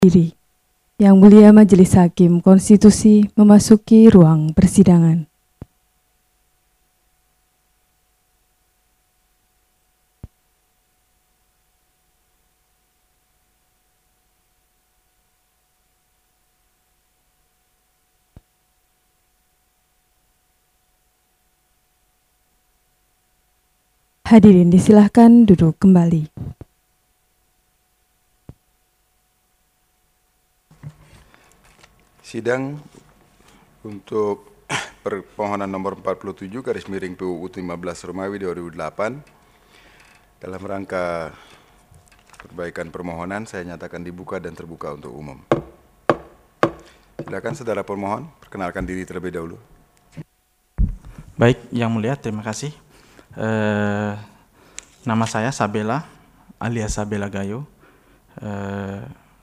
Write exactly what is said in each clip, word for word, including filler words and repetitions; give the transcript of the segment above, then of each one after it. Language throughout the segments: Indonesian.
Diri. Yang Mulia Majelis Hakim Konstitusi memasuki ruang persidangan. Hadirin disilahkan duduk kembali. Sidang untuk permohonan nomor empat puluh tujuh garis miring P U U lima belas Romawi dua ribu delapan dalam rangka perbaikan permohonan saya nyatakan dibuka dan terbuka untuk umum. Silakan saudara pemohon, perkenalkan diri terlebih dahulu. Baik, Yang Mulia, terima kasih. Eh, nama saya Sabela, alias Sabela Gayo. Eh,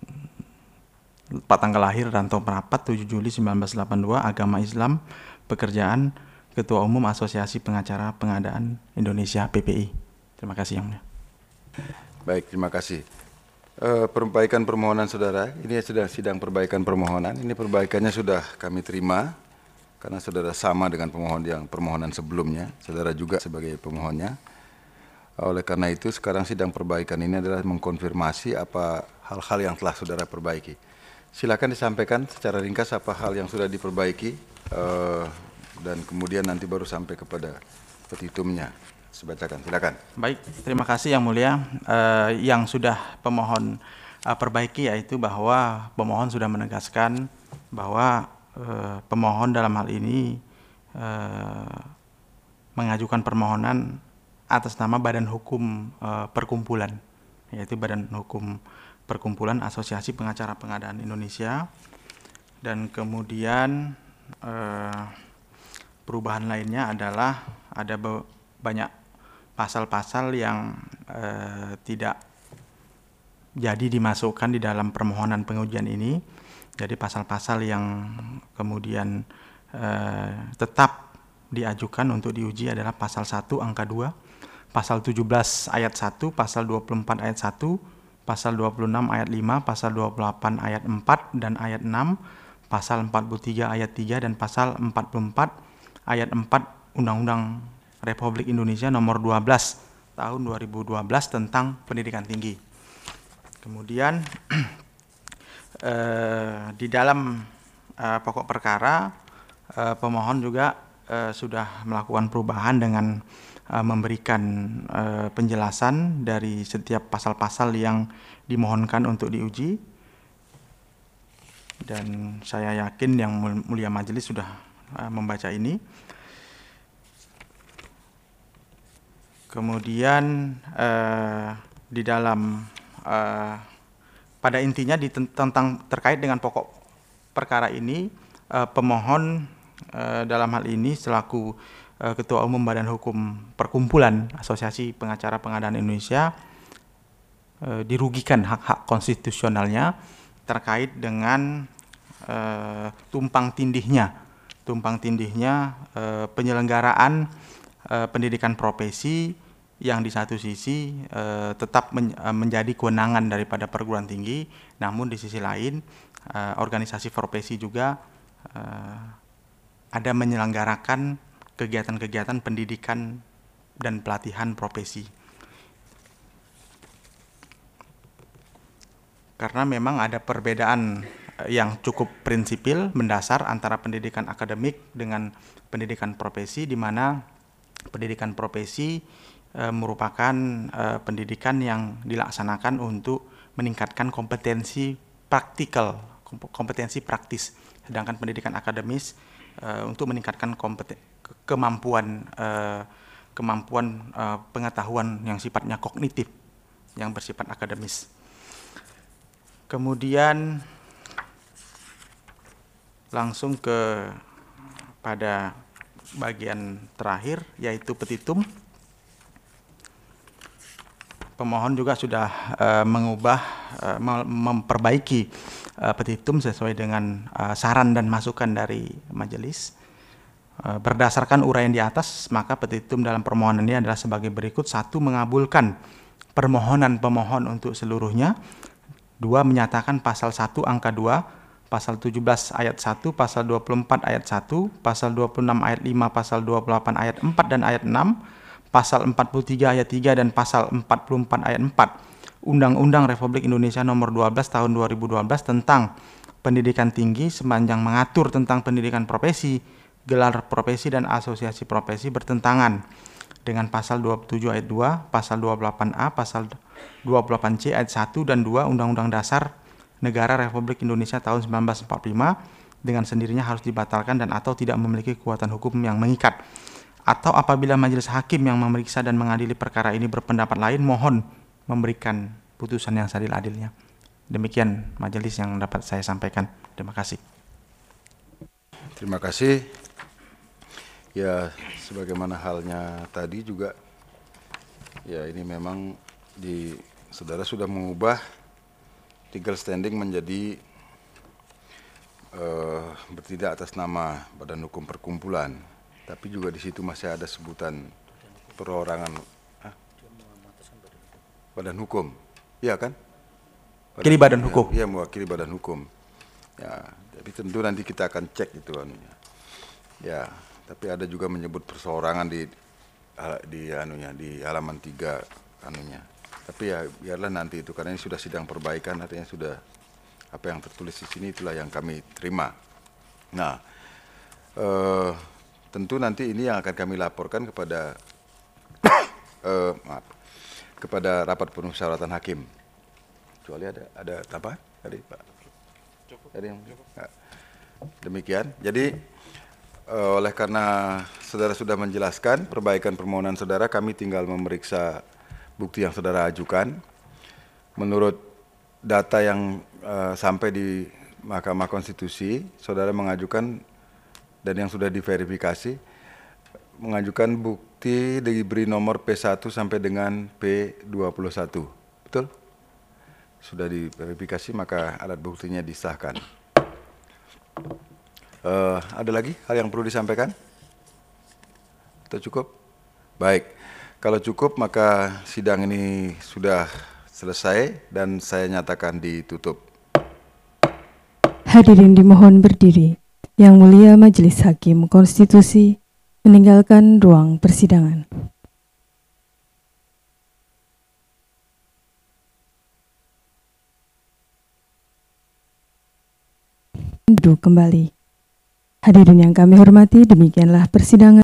Pak tanggal lahir Rantau Merapat tujuh Juli seribu sembilan ratus delapan puluh dua, agama Islam, pekerjaan Ketua Umum Asosiasi Pengacara Pengadaan Indonesia P P I. Terima kasih Yang Mulia. Baik, terima kasih. Eh, perbaikan permohonan saudara, ini sudah sidang perbaikan permohonan. Ini perbaikannya sudah kami terima karena saudara sama dengan pemohon yang permohonan sebelumnya. Saudara juga sebagai pemohonnya. Oleh karena itu sekarang sidang perbaikan ini adalah mengkonfirmasi apa hal-hal yang telah saudara perbaiki. Silakan disampaikan secara ringkas apa hal yang sudah diperbaiki uh, dan kemudian nanti baru sampai kepada petitumnya. Sebacakan, silakan. Baik, terima kasih Yang Mulia. Uh, yang sudah pemohon uh, perbaiki yaitu bahwa pemohon sudah menegaskan bahwa uh, pemohon dalam hal ini uh, mengajukan permohonan atas nama Badan Hukum uh, Perkumpulan, yaitu Badan Hukum Perkumpulan Asosiasi Pengacara Pengadaan Indonesia, dan kemudian eh, perubahan lainnya adalah ada banyak pasal-pasal yang eh, tidak jadi dimasukkan di dalam permohonan pengujian ini. Jadi pasal-pasal yang kemudian eh, tetap diajukan untuk diuji adalah pasal satu angka dua, pasal tujuh belas ayat satu, pasal dua puluh empat ayat satu, pasal dua puluh enam ayat lima, pasal dua puluh delapan ayat empat dan ayat enam, pasal empat puluh tiga ayat tiga dan pasal empat puluh empat ayat empat Undang-Undang Republik Indonesia nomor dua belas tahun dua ribu dua belas tentang pendidikan tinggi. Kemudian eh, di dalam eh, pokok perkara eh, pemohon juga eh, sudah melakukan perubahan dengan memberikan uh, penjelasan dari setiap pasal-pasal yang dimohonkan untuk diuji, dan saya yakin Yang Mulia Majelis sudah uh, membaca ini. Kemudian uh, di dalam uh, pada intinya di, tentang terkait dengan pokok perkara ini, uh, pemohon uh, dalam hal ini selaku Ketua Umum Badan Hukum Perkumpulan Asosiasi Pengacara Pengadaan Indonesia eh, dirugikan hak-hak konstitusionalnya terkait dengan eh, tumpang tindihnya, tumpang tindihnya eh, penyelenggaraan eh, pendidikan profesi yang di satu sisi eh, tetap men, eh, menjadi kewenangan daripada perguruan tinggi, namun di sisi lain eh, organisasi profesi juga eh, ada menyelenggarakan kegiatan-kegiatan pendidikan dan pelatihan profesi. Karena memang ada perbedaan yang cukup prinsipil mendasar antara pendidikan akademik dengan pendidikan profesi, di mana pendidikan profesi e, merupakan e, pendidikan yang dilaksanakan untuk meningkatkan kompetensi praktikal, kompetensi praktis, sedangkan pendidikan akademis e, untuk meningkatkan kompetensi kemampuan uh, kemampuan uh, pengetahuan yang sifatnya kognitif, yang bersifat akademis. Kemudian langsung ke pada bagian terakhir, yaitu petitum. Pemohon juga sudah uh, mengubah, uh, memperbaiki uh, petitum sesuai dengan uh, saran dan masukan dari majelis. Berdasarkan uraian di atas, maka petitum dalam permohonan ini adalah sebagai berikut. Satu, mengabulkan permohonan pemohon untuk seluruhnya. Dua, menyatakan pasal satu angka dua, pasal tujuh belas ayat satu, pasal dua puluh empat ayat satu, pasal dua puluh enam ayat lima, pasal dua puluh delapan ayat empat dan ayat enam, pasal empat puluh tiga ayat tiga dan pasal empat puluh empat ayat empat Undang-Undang Republik Indonesia Nomor dua belas Tahun dua ribu dua belas tentang pendidikan tinggi, sepanjang mengatur tentang pendidikan profesi, gelar profesi dan asosiasi profesi, bertentangan dengan pasal dua puluh tujuh ayat dua, pasal dua puluh delapan A, pasal dua puluh delapan C ayat satu dan dua Undang-Undang Dasar Negara Republik Indonesia tahun seribu sembilan ratus empat puluh lima, dengan sendirinya harus dibatalkan dan atau tidak memiliki kekuatan hukum yang mengikat. Atau apabila majelis hakim yang memeriksa dan mengadili perkara ini berpendapat lain, mohon memberikan putusan yang seadil-adilnya. Demikian majelis yang dapat saya sampaikan. Terima kasih. Terima kasih. Ya, sebagaimana halnya tadi juga, ya ini memang di saudara sudah mengubah legal standing menjadi uh, bertindak atas nama Badan Hukum Perkumpulan, tapi juga di situ masih ada sebutan perorangan. Hah? Badan Hukum, iya kan? Wakili Badan Hukum. Iya, mewakili Badan Hukum. Ya, tapi tentu nanti kita akan cek itu anunya. Ya, tapi ada juga menyebut perseorangan di di anunya di halaman tiga anunya. Tapi ya biarlah nanti itu, karena ini sudah sidang perbaikan, artinya sudah apa yang tertulis di sini itulah yang kami terima. Nah, eh, tentu nanti ini yang akan kami laporkan kepada eh, maaf, kepada rapat permusyawaratan hakim. Kecuali ada ada apa tadi Pak? Ada yang nah, demikian. Jadi eh, oleh karena saudara sudah menjelaskan perbaikan permohonan saudara, kami tinggal memeriksa bukti yang saudara ajukan. Menurut data yang uh, sampai di Mahkamah Konstitusi, saudara mengajukan dan yang sudah diverifikasi, mengajukan bukti diberi nomor P satu sampai dengan P dua puluh satu. Betul? Sudah diverifikasi, maka alat buktinya disahkan. Uh, ada lagi hal yang perlu disampaikan? Atau cukup? Baik. Kalau cukup, maka sidang ini sudah selesai dan saya nyatakan ditutup. Hadirin dimohon berdiri. Yang Mulia Majelis Hakim Konstitusi meninggalkan ruang persidangan. Duduk kembali. Hadirin yang kami hormati, demikianlah persidangan